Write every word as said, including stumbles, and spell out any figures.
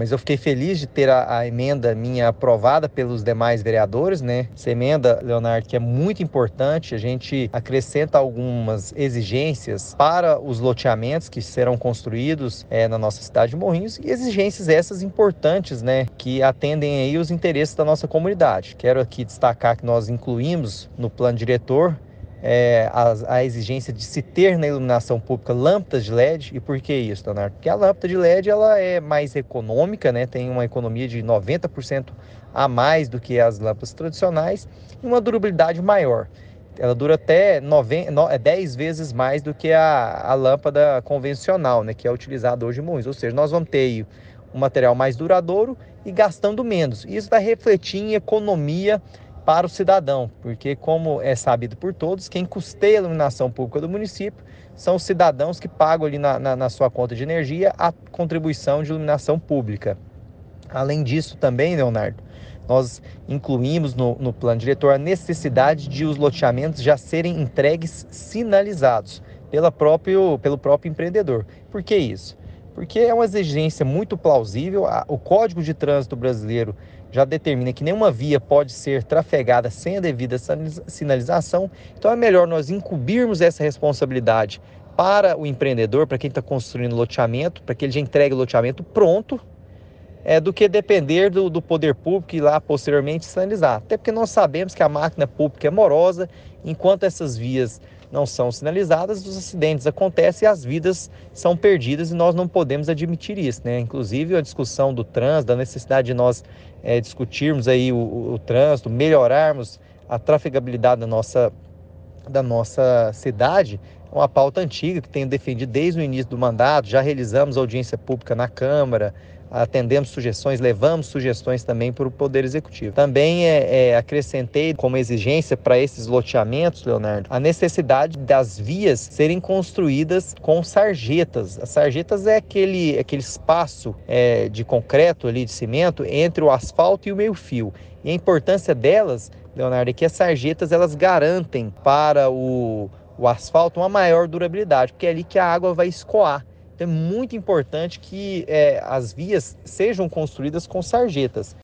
mas eu fiquei feliz de ter a, a emenda minha aprovada pelos demais vereadores, né? Essa emenda, Leonardo, que é muito importante, a gente acrescenta algumas exigências para os loteamentos que serão construídos é, na nossa cidade de Morrinhos, e exigências essas importantes, né, que atendem aí os interesses da nossa comunidade. Quero aqui destacar que nós incluímos no plano diretor É, a, a exigência de se ter na iluminação pública lâmpadas de L E D. E por que isso, Leonardo? Porque a lâmpada de L E D ela é mais econômica, né? Tem uma economia de noventa por cento a mais do que as lâmpadas tradicionais e uma durabilidade maior. Ela dura até dez vezes mais do que a, a lâmpada convencional, né? Que é utilizada hoje em Morrinhos. Ou seja, nós vamos ter aí um material mais duradouro e gastando menos. Isso vai refletir em economia para o cidadão, porque, como é sabido por todos, quem custeia a iluminação pública do município são os cidadãos que pagam ali na, na, na sua conta de energia a contribuição de iluminação pública. Além disso também, Leonardo, nós incluímos no, no plano diretor a necessidade de os loteamentos já serem entregues sinalizados pela próprio, pelo próprio empreendedor. Por que isso? Porque é uma exigência muito plausível. O Código de Trânsito brasileiro já determina que nenhuma via pode ser trafegada sem a devida sinalização. Então é melhor nós incumbirmos essa responsabilidade para o empreendedor, para quem está construindo loteamento, para que ele já entregue o loteamento pronto, é, do que depender do, do poder público e lá posteriormente sinalizar. Até porque nós sabemos que a máquina pública é morosa, enquanto essas vias não são sinalizadas, os acidentes acontecem e as vidas são perdidas, e nós não podemos admitir isso, né? Inclusive a discussão do trânsito, da necessidade de nós é, discutirmos aí o, o, o trânsito, melhorarmos a trafegabilidade da nossa, da nossa cidade, é uma pauta antiga que tenho defendido desde o início do mandato. Já realizamos audiência pública na Câmara, atendemos sugestões, levamos sugestões também para o Poder Executivo. Também é, é, acrescentei como exigência para esses loteamentos, Leonardo, a necessidade das vias serem construídas com sarjetas. As sarjetas é aquele, aquele espaço é, de concreto ali, de cimento, entre o asfalto e o meio-fio. E a importância delas, Leonardo, é que as sarjetas elas garantem para o, o asfalto uma maior durabilidade, porque é ali que a água vai escoar. É muito importante que é, as vias sejam construídas com sarjetas.